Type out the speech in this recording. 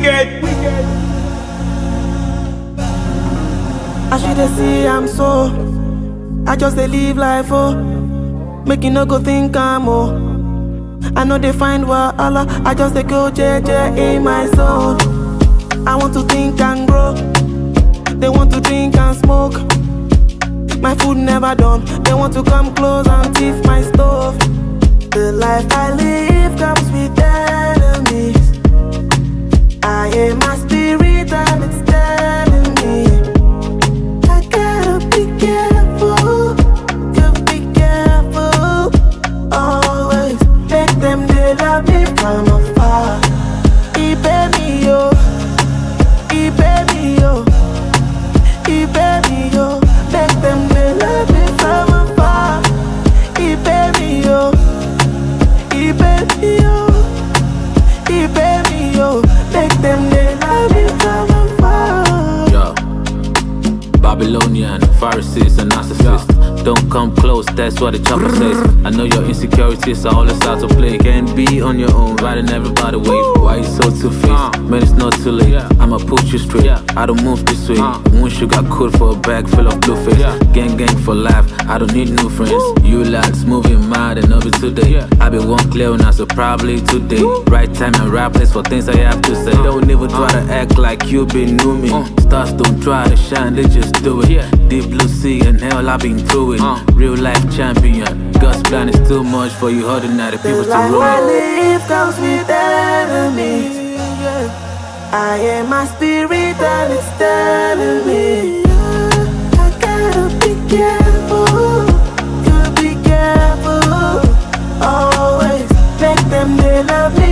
As you dey see, I'm so. I just dey live life, oh. Make you no go think I'm, oh. I know they find wahala. I just dey go JJ in my zone. I want to think and grow. They want to drink and smoke. My food never done. They want to come close and thief my stove. The life I live comes with enemies. I am my spirit and it's telling me I gotta be careful, gotta be careful. Always make them they love me from afar. He baby yo, he baby yo, he baby yo. Make them they love me from afar. He baby yo, he baby yo, he baby yo. Make them they love me from afar. Yo, Babylonian, Pharisees and narcissists. Don't come close, that's what the chopper says. I know your insecurities are all out to play. Can't be on your own, riding everybody wave. Why you so two-faced? Man, it's not too late. I'ma put you straight. I don't move this way. One sugar coat for a bag full of blue face. Gang for life. I don't need new friends. You lads moving mad and over today. I been one clear now, so probably today. Right time and right place for things I have to say. Don't even try to act like you been new me. Stars don't try to shine, they just do it. Deep blue sea and hell, I've been through it. Real life champion. God's plan is too much for you ordinary people to ruin. The life I live comes with enemies. I am my spirit and it's telling me I gotta be careful, gotta be careful. Always make them they love me